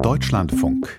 Deutschlandfunk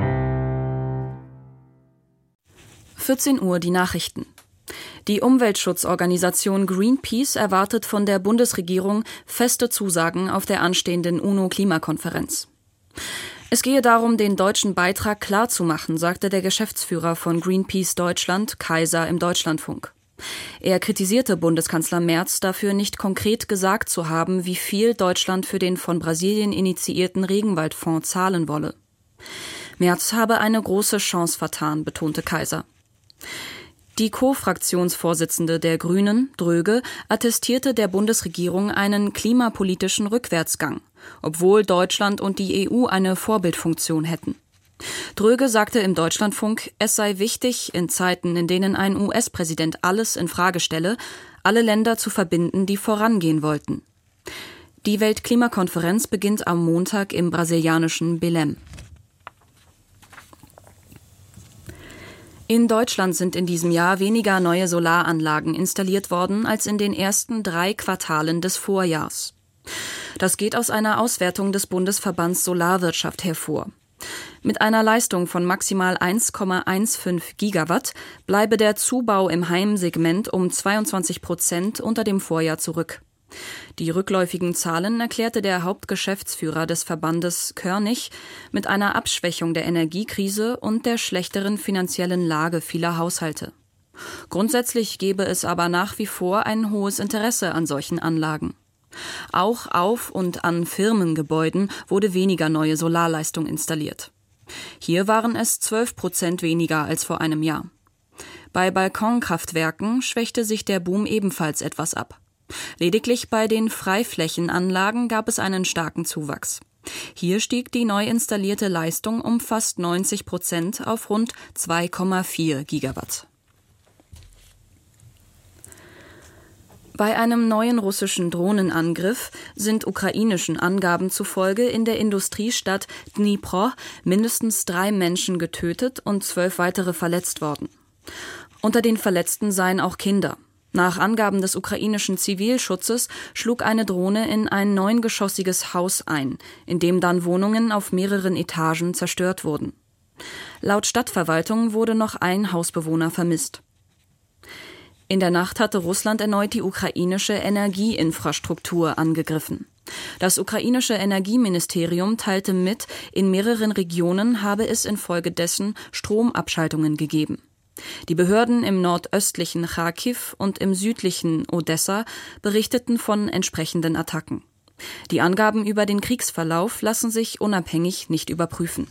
14 Uhr die Nachrichten. Die Umweltschutzorganisation Greenpeace erwartet von der Bundesregierung feste Zusagen auf der anstehenden UNO-Klimakonferenz. Es gehe darum, den deutschen Beitrag klarzumachen, sagte der Geschäftsführer von Greenpeace Deutschland, Kaiser, im Deutschlandfunk. Er kritisierte Bundeskanzler Merz dafür, nicht konkret gesagt zu haben, wie viel Deutschland für den von Brasilien initiierten Regenwaldfonds zahlen wolle. Merz habe eine große Chance vertan, betonte Kaiser. Die Co-Fraktionsvorsitzende der Grünen, Dröge, attestierte der Bundesregierung einen klimapolitischen Rückwärtsgang, obwohl Deutschland und die EU eine Vorbildfunktion hätten. Dröge sagte im Deutschlandfunk, es sei wichtig, in Zeiten, in denen ein US-Präsident alles in Frage stelle, alle Länder zu verbinden, die vorangehen wollten. Die Weltklimakonferenz beginnt am Montag im brasilianischen Belém. In Deutschland sind in diesem Jahr weniger neue Solaranlagen installiert worden als in den ersten 3 Quartalen des Vorjahrs. Das geht aus einer Auswertung des Bundesverbands Solarwirtschaft hervor. Mit einer Leistung von maximal 1,15 Gigawatt bleibe der Zubau im Heimsegment um 22% unter dem Vorjahr zurück. Die rückläufigen Zahlen erklärte der Hauptgeschäftsführer des Verbandes Körnig mit einer Abschwächung der Energiekrise und der schlechteren finanziellen Lage vieler Haushalte. Grundsätzlich gebe es aber nach wie vor ein hohes Interesse an solchen Anlagen. Auch auf und an Firmengebäuden wurde weniger neue Solarleistung installiert. Hier waren es 12% weniger als vor einem Jahr. Bei Balkonkraftwerken schwächte sich der Boom ebenfalls etwas ab. Lediglich bei den Freiflächenanlagen gab es einen starken Zuwachs. Hier stieg die neu installierte Leistung um fast 90% auf rund 2,4 Gigawatt. Bei einem neuen russischen Drohnenangriff sind ukrainischen Angaben zufolge in der Industriestadt Dnipro mindestens 3 Menschen getötet und 12 weitere verletzt worden. Unter den Verletzten seien auch Kinder. Nach Angaben des ukrainischen Zivilschutzes schlug eine Drohne in ein 9-geschossiges Haus ein, in dem dann Wohnungen auf mehreren Etagen zerstört wurden. Laut Stadtverwaltung wurde noch ein Hausbewohner vermisst. In der Nacht hatte Russland erneut die ukrainische Energieinfrastruktur angegriffen. Das ukrainische Energieministerium teilte mit, in mehreren Regionen habe es infolgedessen Stromabschaltungen gegeben. Die Behörden im nordöstlichen Charkiw und im südlichen Odessa berichteten von entsprechenden Attacken. Die Angaben über den Kriegsverlauf lassen sich unabhängig nicht überprüfen.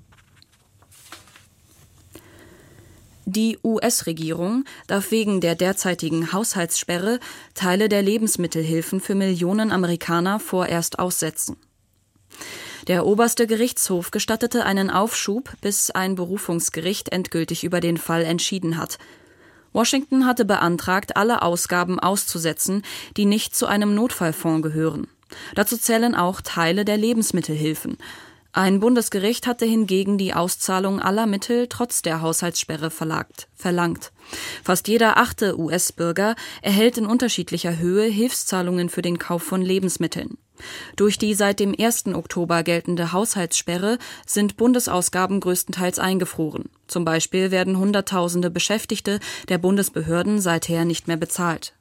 Die US-Regierung darf wegen der derzeitigen Haushaltssperre Teile der Lebensmittelhilfen für Millionen Amerikaner vorerst aussetzen. Der oberste Gerichtshof gestattete einen Aufschub, bis ein Berufungsgericht endgültig über den Fall entschieden hat. Washington hatte beantragt, alle Ausgaben auszusetzen, die nicht zu einem Notfallfonds gehören. Dazu zählen auch Teile der Lebensmittelhilfen. Ein Bundesgericht hatte hingegen die Auszahlung aller Mittel trotz der Haushaltssperre verlangt. Fast jeder 8. US-Bürger erhält in unterschiedlicher Höhe Hilfszahlungen für den Kauf von Lebensmitteln. Durch die seit dem 1. Oktober geltende Haushaltssperre sind Bundesausgaben größtenteils eingefroren. Zum Beispiel werden Hunderttausende Beschäftigte der Bundesbehörden seither nicht mehr bezahlt.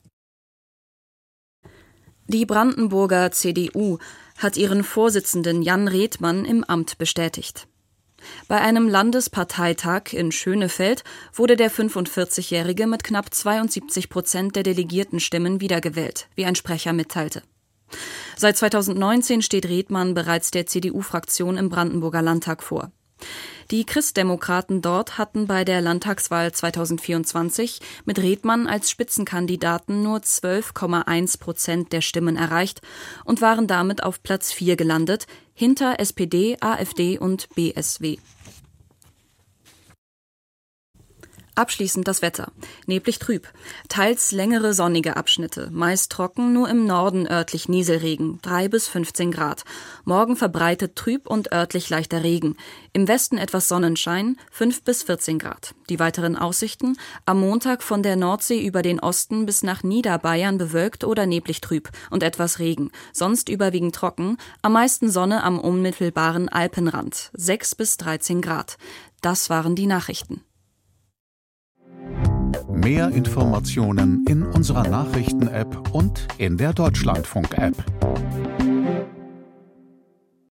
Die Brandenburger CDU hat ihren Vorsitzenden Jan Redmann im Amt bestätigt. Bei einem Landesparteitag in Schönefeld wurde der 45-Jährige mit knapp 72% der Delegiertenstimmen wiedergewählt, wie ein Sprecher mitteilte. Seit 2019 steht Redmann bereits der CDU-Fraktion im Brandenburger Landtag vor. Die Christdemokraten dort hatten bei der Landtagswahl 2024 mit Redmann als Spitzenkandidaten nur 12,1% der Stimmen erreicht und waren damit auf Platz 4 gelandet, hinter SPD, AfD und BSW. Abschließend das Wetter. Neblig trüb. Teils längere sonnige Abschnitte. Meist trocken, nur im Norden örtlich Nieselregen. 3 bis 15 Grad. Morgen verbreitet trüb und örtlich leichter Regen. Im Westen etwas Sonnenschein. 5 bis 14 Grad. Die weiteren Aussichten. Am Montag von der Nordsee über den Osten bis nach Niederbayern bewölkt oder neblig trüb und etwas Regen. Sonst überwiegend trocken. Am meisten Sonne am unmittelbaren Alpenrand. 6 bis 13 Grad. Das waren die Nachrichten. Mehr Informationen in unserer Nachrichten-App und in der Deutschlandfunk-App.